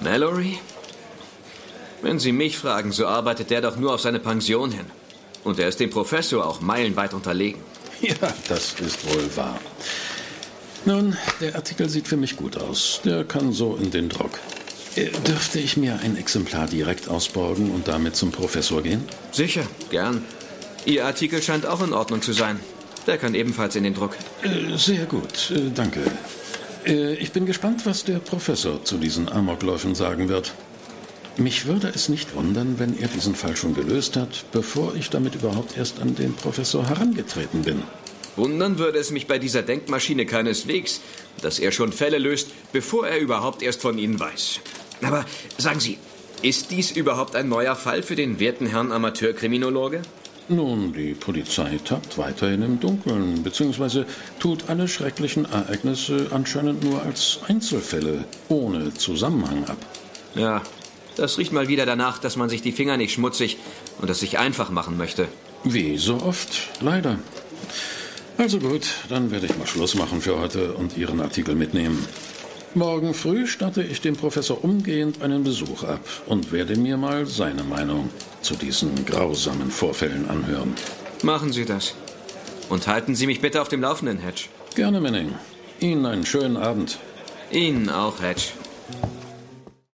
Mallory? Wenn Sie mich fragen, so arbeitet der doch nur auf seine Pension hin. Und er ist dem Professor auch meilenweit unterlegen. Ja, das ist wohl wahr. Nun, der Artikel sieht für mich gut aus. Der kann so in den Druck. Dürfte ich mir ein Exemplar direkt ausborgen und damit zum Professor gehen? Sicher, gern. Ihr Artikel scheint auch in Ordnung zu sein. Der kann ebenfalls in den Druck. Sehr gut, danke. Ich bin gespannt, was der Professor zu diesen Amokläufen sagen wird. Mich würde es nicht wundern, wenn er diesen Fall schon gelöst hat, bevor ich damit überhaupt erst an den Professor herangetreten bin. Wundern würde es mich bei dieser Denkmaschine keineswegs, dass er schon Fälle löst, bevor er überhaupt erst von ihnen weiß. Aber sagen Sie, ist dies überhaupt ein neuer Fall für den werten Herrn Amateurkriminologe? Nun, die Polizei tappt weiterhin im Dunkeln, beziehungsweise tut alle schrecklichen Ereignisse anscheinend nur als Einzelfälle, ohne Zusammenhang ab. Ja, das riecht mal wieder danach, dass man sich die Finger nicht schmutzig und es sich einfach machen möchte. Wie so oft, leider. Also gut, dann werde ich mal Schluss machen für heute und Ihren Artikel mitnehmen. Morgen früh statte ich dem Professor umgehend einen Besuch ab und werde mir mal seine Meinung zu diesen grausamen Vorfällen anhören. Machen Sie das. Und halten Sie mich bitte auf dem Laufenden, Hedge. Gerne, Manning. Ihnen einen schönen Abend. Ihnen auch, Hedge.